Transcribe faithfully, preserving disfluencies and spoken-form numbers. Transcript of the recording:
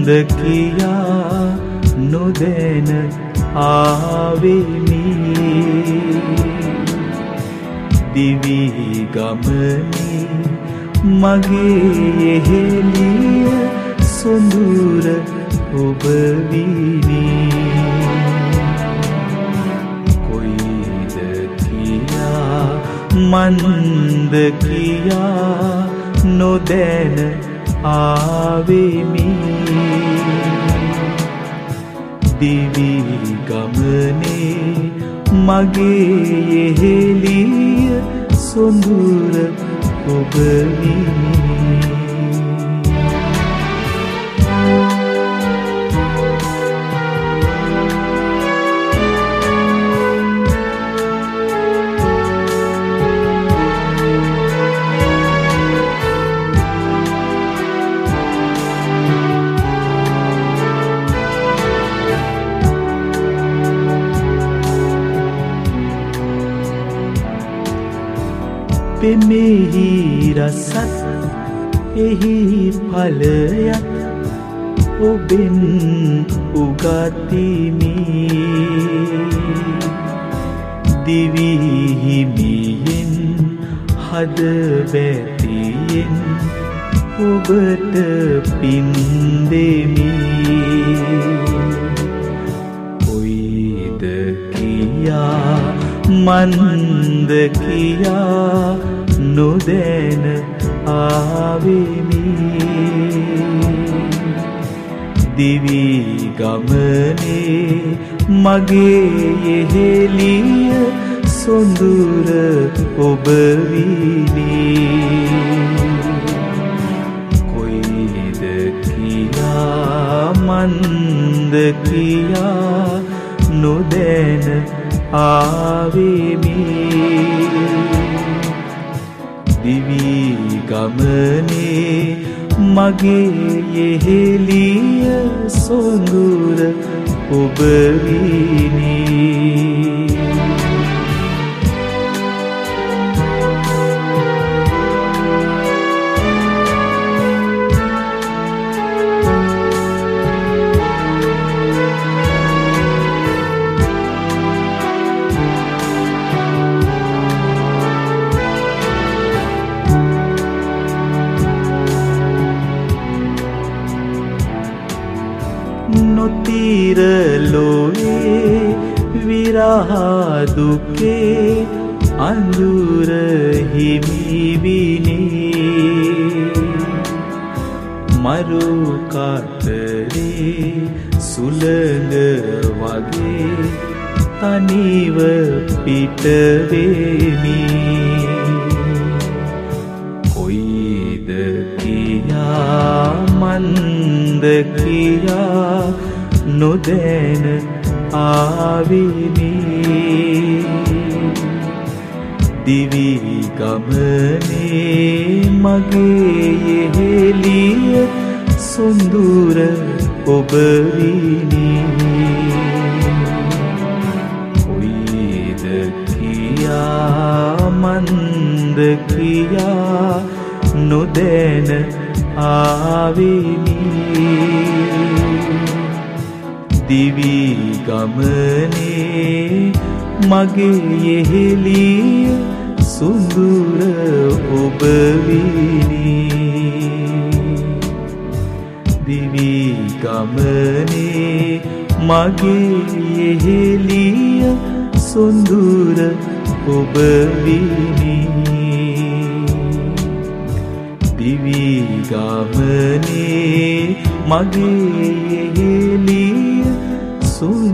මන්ද කියා නොදැන ආවෙමි දිවි ගමනේ මගේ යෙහෙළිය සොඳුර ඔබ විනි කොයිද කියා මන්ද කියා නොදැන ආවෙමි දිවි ගමනේ මගේ යෙහෙළිය සොඳුර ඔබ විනි පෙමෙහි රසත් එහි ඵලයත් ඔබෙන් උගතිමි දිවි හිමියෙන් හද වැතියෙන් ඔබට පින් දෙමි කොයිද කියා මන්ද කියා නොදැන ආවෙමි දිවි ගමනේ මගේ යෙහෙළිය සොඳුර ඔබ විනි කොයිද කියා මන්ද කියා නොදැන ආවෙමි දිවි ගමනේ මගේ යෙහෙළිය සොඳුර ඔබ විනි නොතිර ලෝයේ විරහ දුකේ අඳුර හිමි විනි මරු කාතරේ සුළඟ වගේ තනිව පිට වෙමි කොයිද කියා මන්ද කියා නොදැන ආවෙමි දිවි ගමනේ මගේ යෙහෙළිය සොඳුර ඔබ විනි කොයිද කියා මන්ද කියා නොදැන ආවෙමි දිවි ගමනේ මගේ යෙහෙළිය සොඳුර ඔබ විනි දිවි ගමනේ මගේ යෙහෙළිය සොඳුර ඔබ විනි දිවි ගමනේ මගේ යෙහෙළිය සොඳුර